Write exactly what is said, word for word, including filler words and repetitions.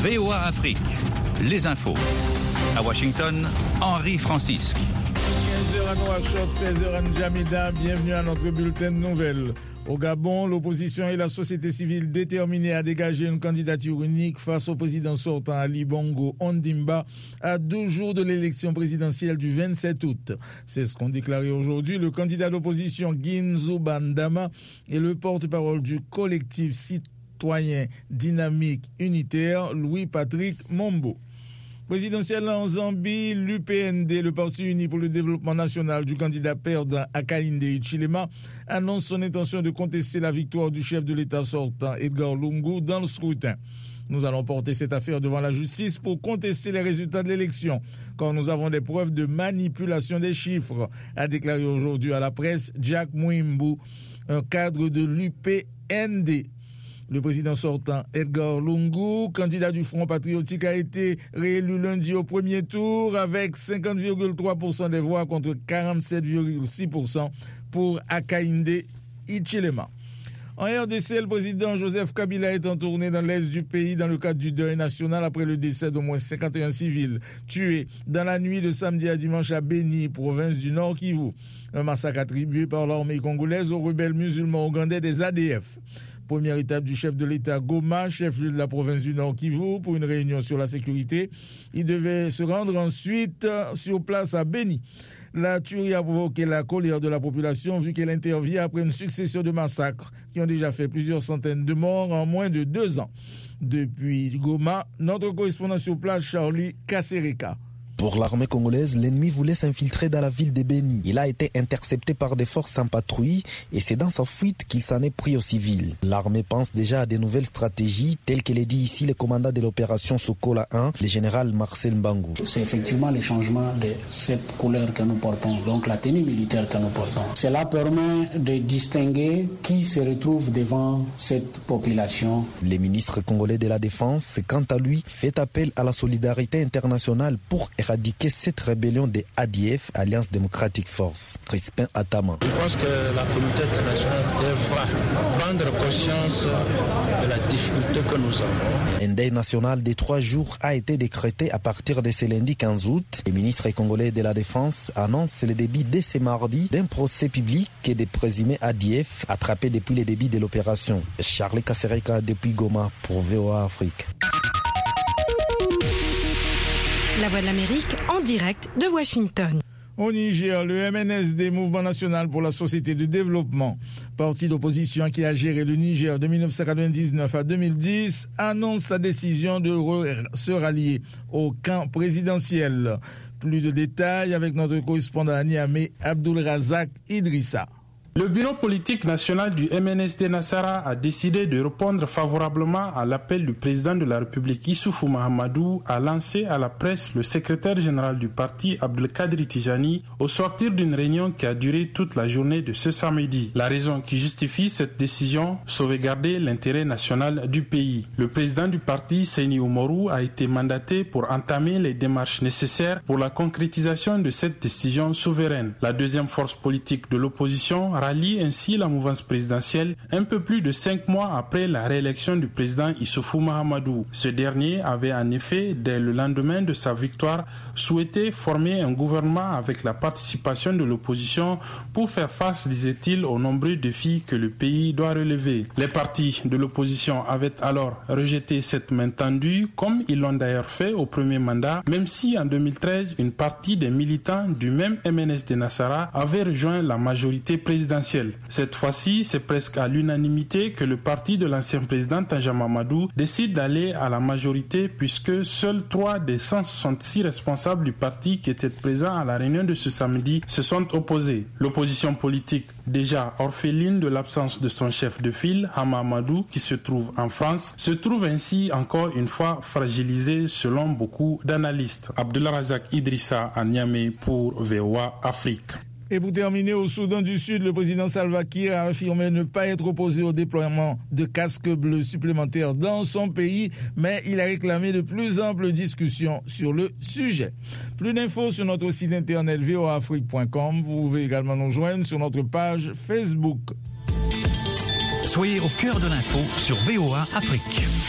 V O A Afrique, les infos. À Washington, Henri Francisque. quinze heures à Nouakchott, seize heures à N'Djamena. Bienvenue à notre bulletin de nouvelles. Au Gabon, l'opposition et la société civile déterminée à dégager une candidature unique face au président sortant Ali Bongo Ondimba à deux jours de l'élection présidentielle du vingt-sept août. C'est ce qu'ont déclaré aujourd'hui le candidat d'opposition Ginzou Bandama et le porte-parole du collectif citoyen dynamique unitaire Louis-Patrick Mombo. Présidentielle en Zambie, l'U P N D, le Parti uni pour le développement national du candidat perdant Hakainde Hichilema, annonce son intention de contester la victoire du chef de l'État sortant Edgar Lungu dans le scrutin. Nous allons porter cette affaire devant la justice pour contester les résultats de l'élection, car nous avons des preuves de manipulation des chiffres, a déclaré aujourd'hui à la presse Jack Mwimbu, un cadre de l'U P N D. Le président sortant, Edgar Lungu, candidat du Front patriotique, a été réélu lundi au premier tour avec cinquante virgule trois pour cent des voix contre quarante-sept virgule six pour cent pour Hakainde Hichilema. En R D C, le président Joseph Kabila est en tournée dans l'est du pays dans le cadre du deuil national après le décès d'au moins cinquante et un civils tués dans la nuit de samedi à dimanche à Beni, province du Nord Kivu. Un massacre attribué par l'armée congolaise aux rebelles musulmans ougandais des A D F. Première étape du chef de l'État Goma, chef-lieu de la province du Nord Kivu, pour une réunion sur la sécurité. Il devait se rendre ensuite sur place à Beni. La tuerie a provoqué la colère de la population vu qu'elle intervient après une succession de massacres qui ont déjà fait plusieurs centaines de morts en moins de deux ans. Depuis Goma, notre correspondant sur place, Charlie Kasereka. Pour l'armée congolaise, l'ennemi voulait s'infiltrer dans la ville de Beni. Il a été intercepté par des forces en patrouille et c'est dans sa fuite qu'il s'en est pris aux civils. L'armée pense déjà à de nouvelles stratégies, telles que l'a dit ici le commandant de l'opération Sokola un, le général Marcel Mbangu. C'est effectivement le changement de cette couleur que nous portons, donc la tenue militaire que nous portons. Cela permet de distinguer qui se retrouve devant cette population. Le ministre congolais de la Défense, quant à lui, fait appel à la solidarité internationale pour éradiquer cette rébellion des A D F, Alliance démocratique force. Crispin Atama. Je pense que la communauté internationale devra prendre conscience de la difficulté que nous avons. Un deuil national de trois jours a été décrété à partir de ce lundi quinze août. Le ministre congolais de la Défense annonce le début dès ce mardi d'un procès public des présumés A D F attrapés depuis le début de l'opération. Charlie Kasereka depuis Goma pour V O A Afrique. La Voix de l'Amérique en direct de Washington. Au Niger, le M N S D, Mouvement National pour la Société de Développement, parti d'opposition qui a géré le Niger de dix-neuf cent quatre-vingt-dix-neuf à deux mille dix, annonce sa décision de se rallier au camp présidentiel. Plus de détails avec notre correspondant à Niamey, Abdul Razak Idrissa. Le bureau politique national du M N S D Nassara a décidé de répondre favorablement à l'appel du président de la République Issoufou Mahamadou à lancer à la presse le secrétaire général du parti Abdelkader Tijani au sortir d'une réunion qui a duré toute la journée de ce samedi. La raison qui justifie cette décision, sauvegarder l'intérêt national du pays. Le président du parti, Seyni Oumarou, a été mandaté pour entamer les démarches nécessaires pour la concrétisation de cette décision souveraine. La deuxième force politique de l'opposition rallie ainsi la mouvance présidentielle un peu plus de cinq mois après la réélection du président Issoufou Mahamadou. Ce dernier avait en effet, dès le lendemain de sa victoire, souhaité former un gouvernement avec la participation de l'opposition pour faire face, disait-il, aux nombreux défis que le pays doit relever. Les partis de l'opposition avaient alors rejeté cette main tendue, comme ils l'ont d'ailleurs fait au premier mandat, même si en deux mille treize, une partie des militants du même M N S D Nassara avait rejoint la majorité présidentielle. Cette fois-ci, c'est presque à l'unanimité que le parti de l'ancien président Tanja Mamadou décide d'aller à la majorité puisque seuls trois des cent soixante-six responsables du parti qui étaient présents à la réunion de ce samedi se sont opposés. L'opposition politique, déjà orpheline de l'absence de son chef de file, Hama Amadou, qui se trouve en France, se trouve ainsi encore une fois fragilisée selon beaucoup d'analystes. Abdullah Razak Idrissa à Niamey pour V O A Afrique. Et pour terminer, au Soudan du Sud, le président Salva Kiir a affirmé ne pas être opposé au déploiement de casques bleus supplémentaires dans son pays, mais il a réclamé de plus amples discussions sur le sujet. Plus d'infos sur notre site internet v o a afrique point com. Vous pouvez également nous joindre sur notre page Facebook. Soyez au cœur de l'info sur V O A Afrique.